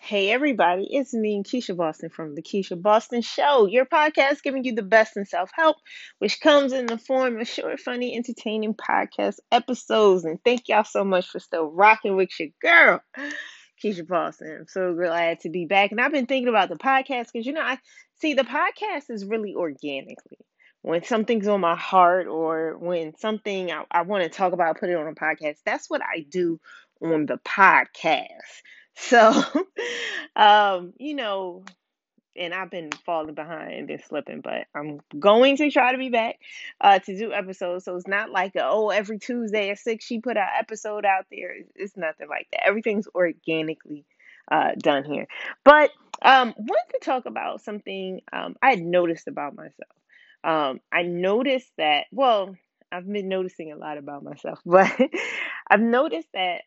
Hey everybody, it's me, Keisha Boston from the Keisha Boston Show, your podcast giving you the best in self-help, which comes in the form of short, funny, entertaining podcast episodes. And thank y'all so much for still rocking with your girl, Keisha Boston. I'm so glad to be back. And I've been thinking about the podcast because I see the podcast is really organically. When something's on my heart or when something I want to talk about, put it on a podcast. That's what I do on the podcast. So, um, you know, and I've been falling behind and slipping, but I'm going to try to be back to do episodes. So it's not like every Tuesday at 6 she put an episode out there. It's nothing like that. Everything's organically done here. But wanted to talk about something I had noticed about myself. I noticed that, well, I've been noticing a lot about myself, but I've noticed that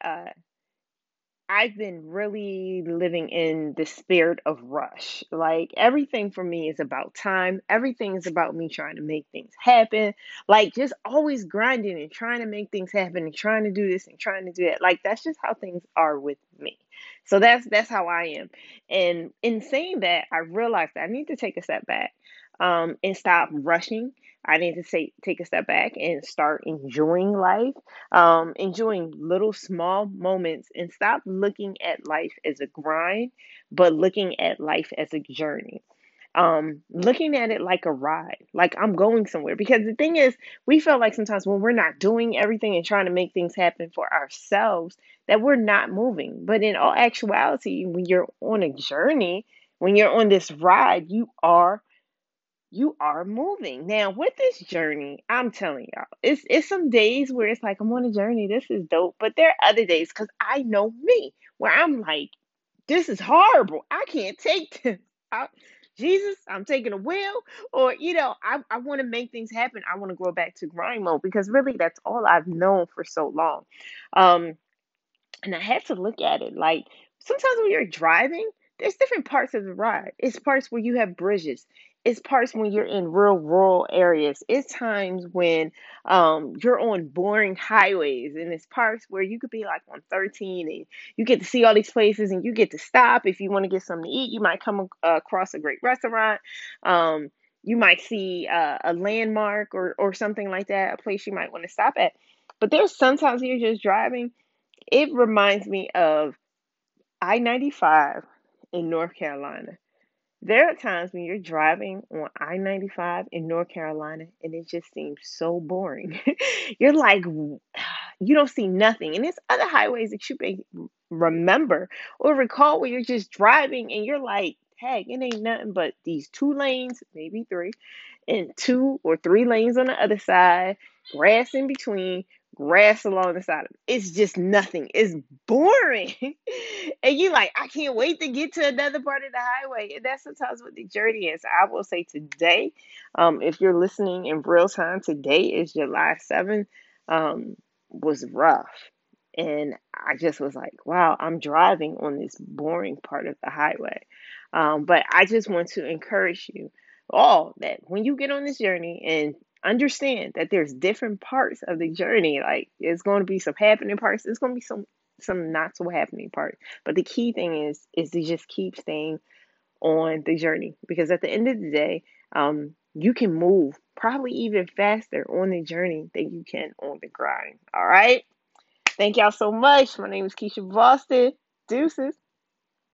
I've been really living in the spirit of rush. Like everything for me is about time. Everything is about me trying to make things happen. Like just always grinding and trying to make things happen and trying to do this and trying to do that. Like that's just how things are with me. So that's how I am. And in saying that, I realized that I need to take a step back and stop rushing. I need to take a step back and start enjoying life, enjoying little small moments, and stop looking at life as a grind, but looking at life as a journey. Looking at it like a ride, like I'm going somewhere. Because the thing is, we feel like sometimes when we're not doing everything and trying to make things happen for ourselves, that we're not moving. But in all actuality, when you're on a journey, when you're on this ride, you are moving. Now, with this journey, I'm telling y'all, it's some days where it's like I'm on a journey. This is dope, but there are other days because I know me where I'm like, this is horrible. I can't take this. I, Jesus, I'm taking a wheel, or I want to make things happen. I want to go back to grind mode because really, that's all I've known for so long. Um, and I had to look at it like sometimes when you're driving, there's different parts of the ride. It's parts where you have bridges. It's parts when you're in real rural areas. It's times when you're on boring highways, and it's parts where you could be like on 13 and you get to see all these places, and you get to stop if you want to get something to eat. You might come across a great restaurant. Um, you might see a landmark or something like that, a place you might want to stop at. But there's sometimes you're just driving. It reminds me of I 95 in North Carolina. There are times when you're driving on I 95 in North Carolina and it just seems so boring. You're like, you don't see nothing. And there's other highways that you may remember or recall where you're just driving and you're like, heck, it ain't nothing but these two lanes, maybe three, and two or three lanes on the other side, grass in between, grass along the side of it. It's just nothing. It's boring. And you like, I can't wait to get to another part of the highway. And that's sometimes what the journey is. I will say today, if you're listening in real time, today is July 7th, was rough. And I just was like, wow, I'm driving on this boring part of the highway. But I just want to encourage you all that when you get on this journey and understand that there's different parts of the journey, like it's going to be some happening parts, there's going to be some not so happening parts. But the key thing is to just keep staying on the journey because at the end of the day, you can move probably even faster on the journey than you can on the grind. All right. Thank y'all so much. My name is Keisha Boston. Deuces.